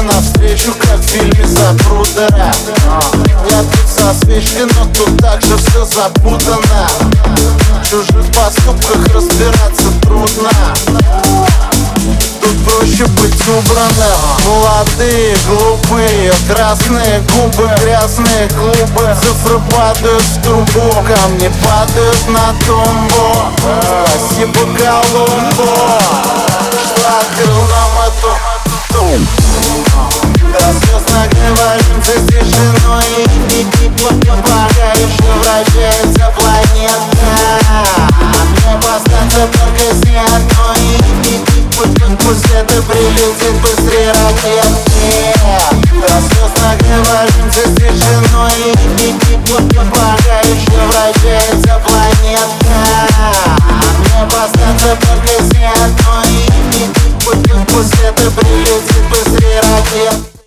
навстречу, как в фильме «Запрудера». Я тут со свечкой, но тут также все запутано. В чужих поступках разбираться трудно. Тут проще быть убранным. Молодые, глупые, красные губы, грязные клубы. Цифры падают в трубу, камни падают на тумбу. Спасибо Колумбу, что открыл нам эту. Рассвестно говоримся с тишиной, пока еще вращается планета. Мне остаться только с ней одной. Пусть это прилетит быстрее ракеты. Рассвестно говоримся с тишиной, пока еще вращается планета. Мне остаться только с ней одной. Пусть это прилетит быстрее ракет.